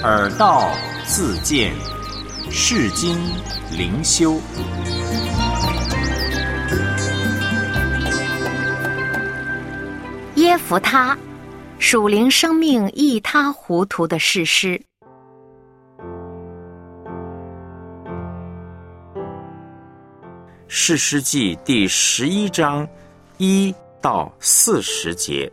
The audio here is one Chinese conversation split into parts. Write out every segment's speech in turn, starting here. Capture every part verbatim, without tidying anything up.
耳道自见，世经灵修。 耶弗他，属灵生命一塌糊涂的士师。 士师记第十一章一到四十节。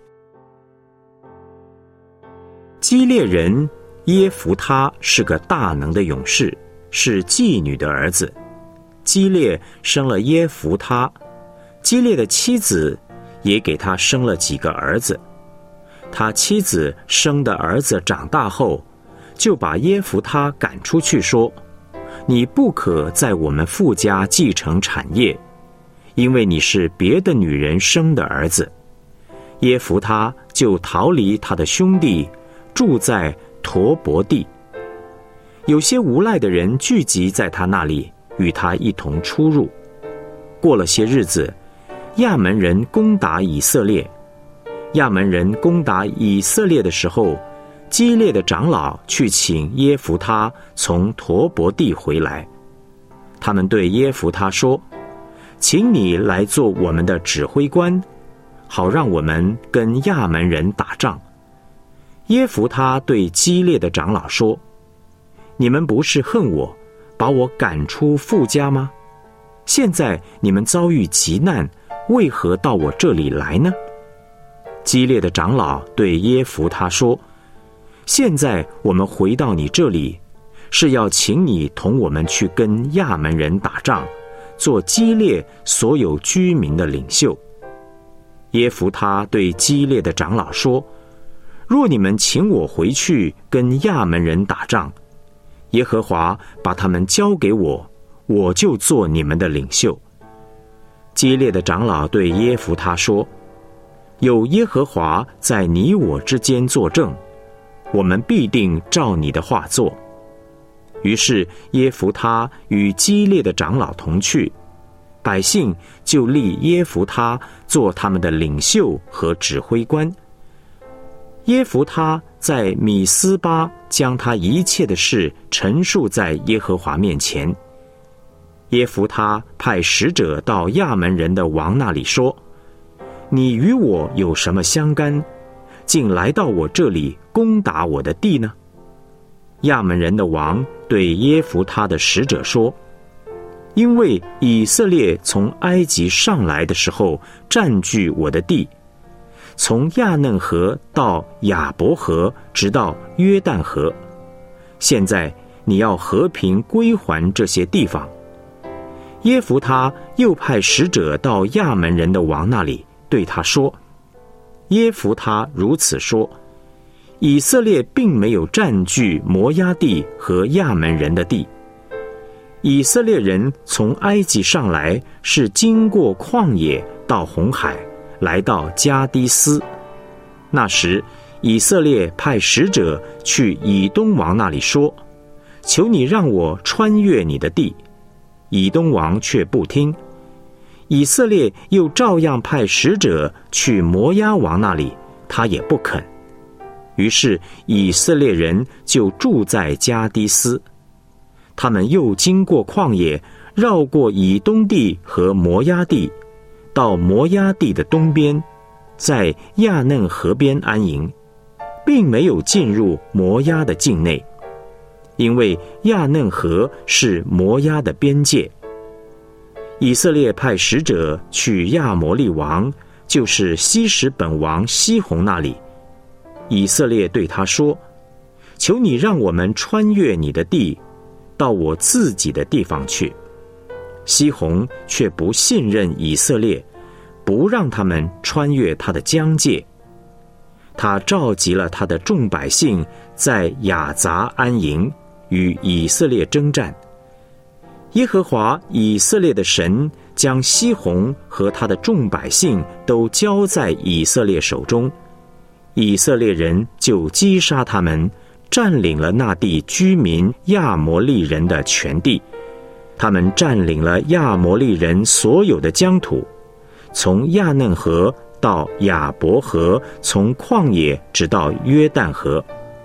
基列人耶弗他是个大能的勇士，是妓女的儿子。基列生了耶弗他，基列的妻子也给他生了几个儿子。他妻子生的儿子长大后，就把耶弗他赶出去，说：你不可在我们父家继承产业，因为你是别的女人生的儿子。耶弗他就逃离他的兄弟，住在陀伯地。有些无赖的人聚集在他那里，与他一同出入。过了些日子，亚门人攻打以色列。亚门人攻打以色列的时候，基列的长老去请耶弗他从陀伯地回来。他们对耶弗他说：请你来做我们的指挥官，好让我们跟亚门人打仗。耶弗他对基列的长老说：你们不是恨我，把我赶出父家吗？现在你们遭遇急难，为何到我这里来呢？基列的长老对耶弗他说：现在我们回到你这里，是要请你同我们去跟亚门人打仗，做基列所有居民的领袖。耶弗他对基列的长老说：若你们请我回去跟亚门人打仗，耶和华把他们交给我，我就做你们的领袖。基列的长老对耶弗他说：有耶和华在你我之间作证，我们必定照你的话做。于是耶弗他与基列的长老同去，百姓就立耶弗他做他们的领袖和指挥官。耶弗他在米斯巴将他一切的事陈述在耶和华面前。耶弗他派使者到亚门人的王那里说：你与我有什么相干，竟来到我这里攻打我的地呢？亚门人的王对耶弗他的使者说：因为以色列从埃及上来的时候占据我的地，从亚嫩河到亚伯河，直到约旦河。现在你要和平归还这些地方。耶弗他又派使者到亚门人的王那里，对他说：耶弗他如此说，以色列并没有占据摩押地和亚门人的地。以色列人从埃及上来，是经过旷野到红海，来到加低斯。那时以色列派使者去以东王那里说：求你让我穿越你的地。以东王却不听。以色列又照样派使者去摩押王那里，他也不肯。于是以色列人就住在加低斯。他们又经过旷野，绕过以东地和摩押地，到摩押地的东边，在亚嫩河边安营，并没有进入摩押的境内，因为亚嫩河是摩押的边界。以色列派使者去亚摩利王，就是西什本王西宏那里。以色列对他说：求你让我们穿越你的地，到我自己的地方去。西宏却不信任以色列，不让他们穿越他的疆界。他召集了他的众百姓，在雅杂安营，与以色列征战。耶和华以色列的神将西宏和他的众百姓都交在以色列手中，以色列人就击杀他们，占领了那地居民亚摩利人的全地。他们占领了亚摩利人所有的疆土，从亚嫩河到亚伯河，从旷野直到约旦河。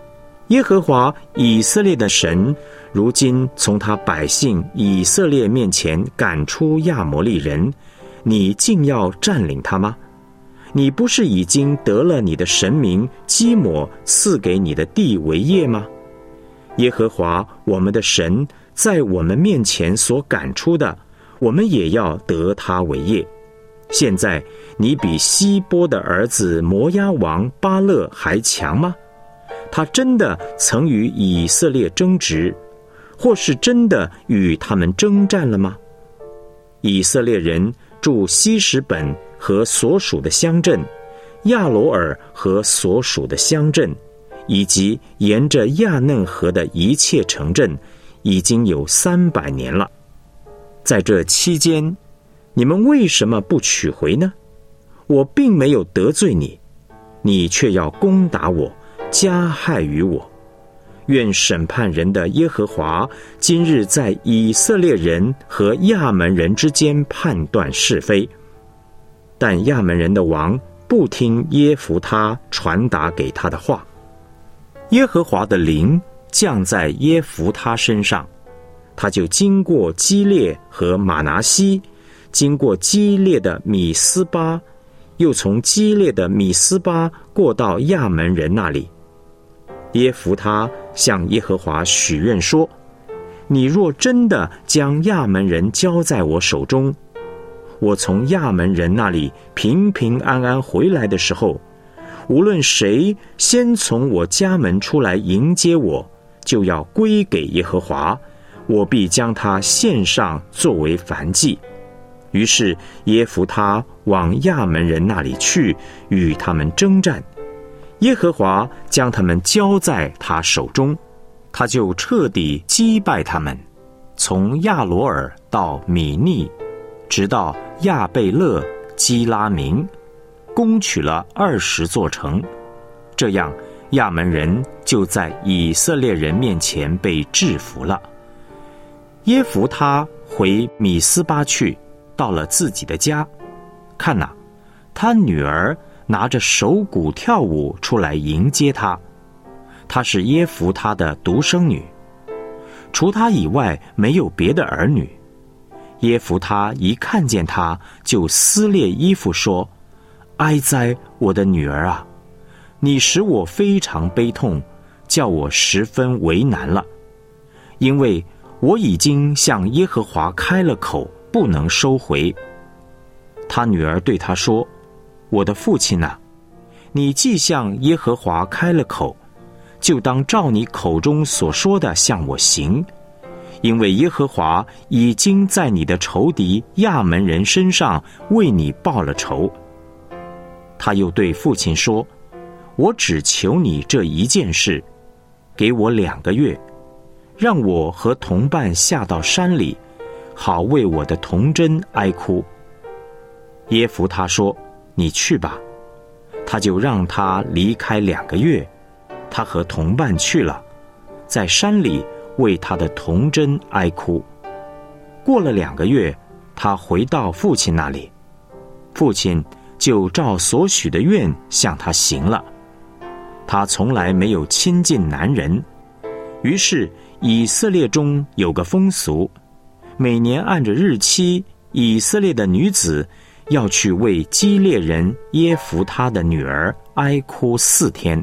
耶和华以色列的神如今从他百姓以色列面前赶出亚摩利人，你竟要占领他吗？你不是已经得了你的神明基抹赐给你的地为业吗？耶和华我们的神在我们面前所赶出的，我们也要得他为业。现在你比希波的儿子摩押王巴勒还强吗？他真的曾与以色列争执，或是真的与他们征战了吗？以色列人住希实本和所属的乡镇，亚罗尔和所属的乡镇，以及沿着亚嫩河的一切城镇，已经有三百年了。在这期间，你们为什么不取回呢？我并没有得罪你，你却要攻打我，加害于我。愿审判人的耶和华今日在以色列人和亚门人之间判断是非。但亚门人的王不听耶弗他传达给他的话，耶和华的灵降在耶弗他身上，他就经过基列和玛拿西，经过基列的米斯巴，又从基列的米斯巴过到亚门人那里。耶弗他向耶和华许愿说，你若真的将亚门人交在我手中，我从亚门人那里平平安安回来的时候，无论谁先从我家门出来迎接我，就要归给耶和华，我必将他献上作为燔祭。于是耶弗他往亚门人那里去，与他们征战，耶和华将他们交在他手中，他就彻底击败他们，从亚罗尔到米尼，直到亚贝勒基拉明，攻取了二十座城。这样亚门人就在以色列人面前被制服了。耶弗他回米斯巴去，到了自己的家，看哪，他女儿拿着手鼓跳舞出来迎接他。她是耶弗他的独生女，除她以外没有别的儿女。耶弗他一看见她，就撕裂衣服说，哀哉，我的女儿啊，你使我非常悲痛，叫我十分为难了，因为我已经向耶和华开了口，不能收回。他女儿对他说，我的父亲啊，你既向耶和华开了口，就当照你口中所说的向我行，因为耶和华已经在你的仇敌亚门人身上为你报了仇。他又对父亲说，我只求你这一件事，给我两个月，让我和同伴下到山里，好为我的童真哀哭。耶弗他说，你去吧。他就让他离开两个月，他和同伴去了，在山里为他的童真哀哭。过了两个月，他回到父亲那里，父亲就照所许的愿向他行了。他从来没有亲近男人，于是以色列中有个风俗，每年按着日期，以色列的女子要去为基列人耶弗他的女儿哀哭四天。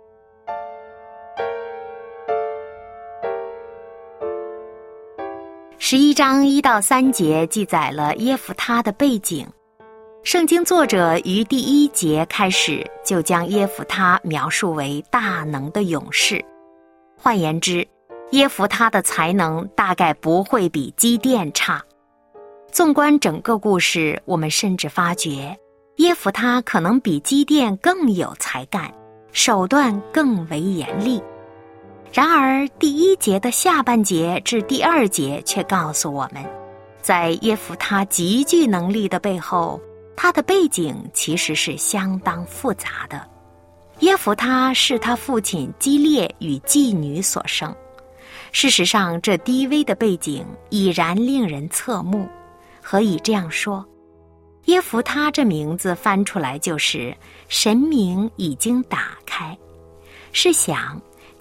十一章一到三节记载了耶弗他的背景。圣经作者于第一节开始就将耶弗他描述为大能的勇士。换言之，耶弗他的才能大概不会比基甸差。纵观整个故事，我们甚至发觉耶弗他可能比基甸更有才干，手段更为严厉。然而第一节的下半节至第二节却告诉我们，在耶弗他极具能力的背后，他的背景其实是相当复杂的。耶弗他是他父亲基列与妓女所生。事实上，这低微的背景已然令人侧目。何以这样说？耶弗他这名字翻出来就是神明已经打开。试想，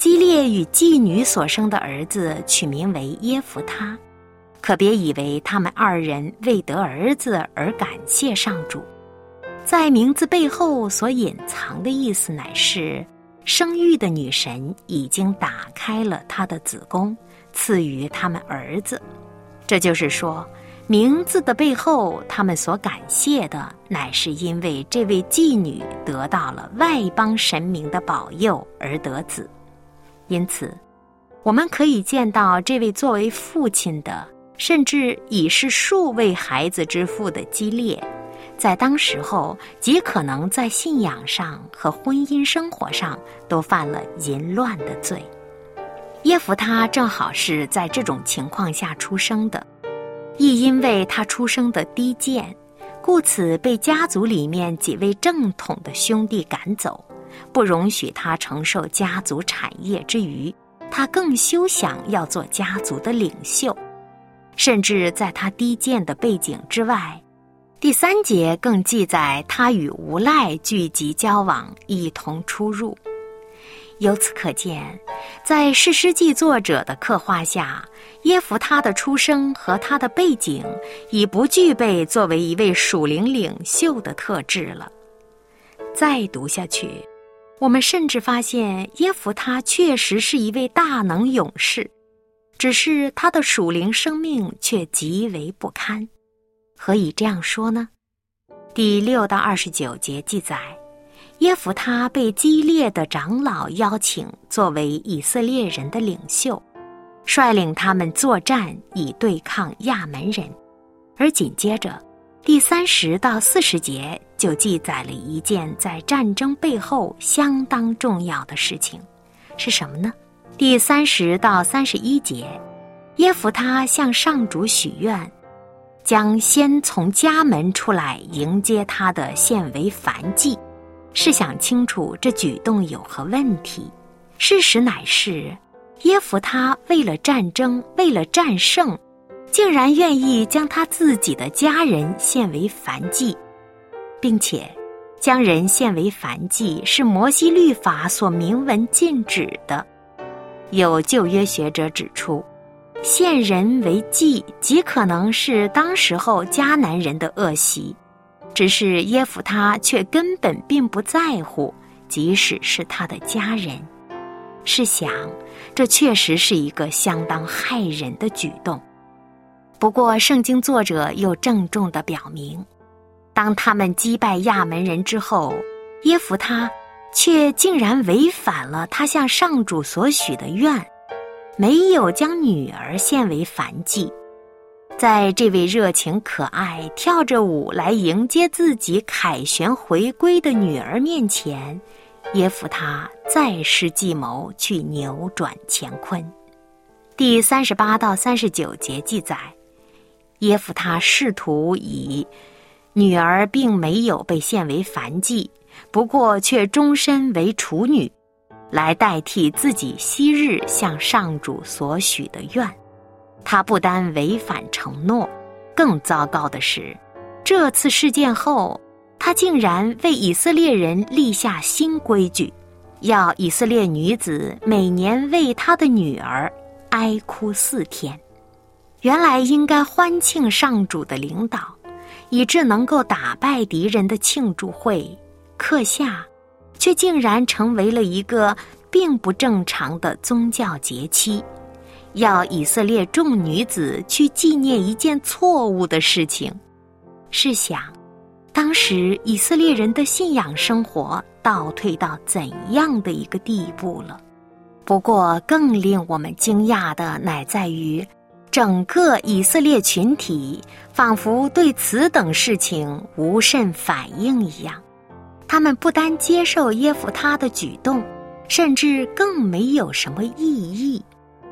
基列与妓女所生的儿子取名为耶弗他，可别以为他们二人为得儿子而感谢上主，在名字背后所隐藏的意思乃是，生育的女神已经打开了她的子宫，赐予他们儿子。这就是说，名字的背后，他们所感谢的乃是因为这位妓女得到了外邦神明的保佑而得子。因此，我们可以见到这位作为父亲的，甚至已是数位孩子之父的基列，在当时候极可能在信仰上和婚姻生活上都犯了淫乱的罪。耶弗他正好是在这种情况下出生的，亦因为他出生的低贱，故此被家族里面几位正统的兄弟赶走，不容许他承受家族产业之余，他更休想要做家族的领袖。甚至在他低贱的背景之外，第三节更记载他与无赖聚集交往，一同出入。由此可见，在士师记作者的刻画下，耶弗他的出生和他的背景已不具备作为一位属灵领袖的特质了。再读下去，我们甚至发现耶弗他确实是一位大能勇士，只是他的属灵生命却极为不堪。何以这样说呢？第六到二十九节记载，耶弗他被基列的长老邀请作为以色列人的领袖，率领他们作战以对抗亚门人。而紧接着第三十到四十节就记载了一件在战争背后相当重要的事情，是什么呢？第三十到三十一节，耶弗他向上主许愿，将先从家门出来迎接他的献为燔祭，是想清楚这举动有何问题。事实乃是，耶弗他为了战争，为了战胜，竟然愿意将他自己的家人献为燔祭，并且将人献为燔祭是摩西律法所明文禁止的。有旧约学者指出，献人为祭极可能是当时候迦南人的恶习，只是耶弗他却根本并不在乎，即使是他的家人。试想，这确实是一个相当害人的举动。不过圣经作者又郑重地表明，当他们击败亚门人之后，耶弗他却竟然违反了他向上主所许的愿，没有将女儿献为燔祭。在这位热情可爱、跳着舞来迎接自己凯旋回归的女儿面前，耶弗他再施计谋去扭转乾坤。第三十八到三十九节记载，耶弗他试图以女儿并没有被献为燔祭，不过却终身为处女，来代替自己昔日向上主所许的愿。他不单违反承诺，更糟糕的是，这次事件后，他竟然为以色列人立下新规矩，要以色列女子每年为他的女儿哀哭四天。原来应该欢庆上主的领导，以致能够打败敌人的庆祝会，课下却竟然成为了一个并不正常的宗教节期，要以色列众女子去纪念一件错误的事情。试想，当时以色列人的信仰生活倒退到怎样的一个地步了。不过更令我们惊讶的乃在于，整个以色列群体仿佛对此等事情无甚反应一样，他们不单接受耶弗他的举动，甚至更没有什么异议。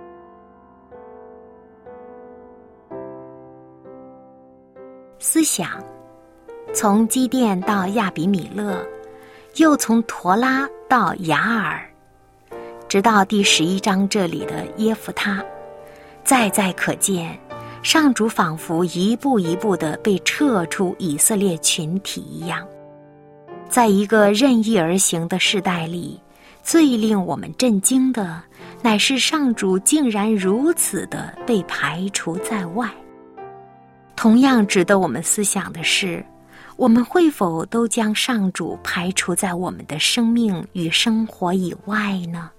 思想，从基甸到亚比米勒，又从陀拉到雅尔，直到第十一章这里的耶弗他，再再可见，上主仿佛一步一步地被撤出以色列群体一样。在一个任意而行的世代里， 最令我们震惊的，乃是上主竟然如此的被排除在外。同样值得我们思想的是，我们会否都将上主排除在我们的生命与生活以外呢？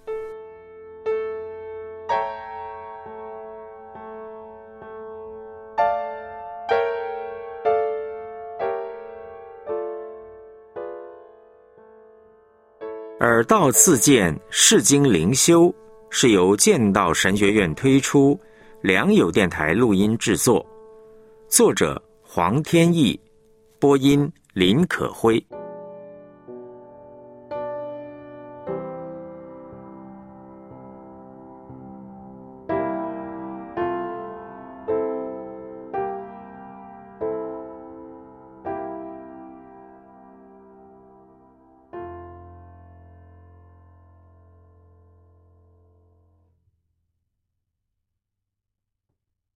耳道自荐世经灵修是由剑道神学院推出，良友电台录音制作，作者黄天意，播音林可辉。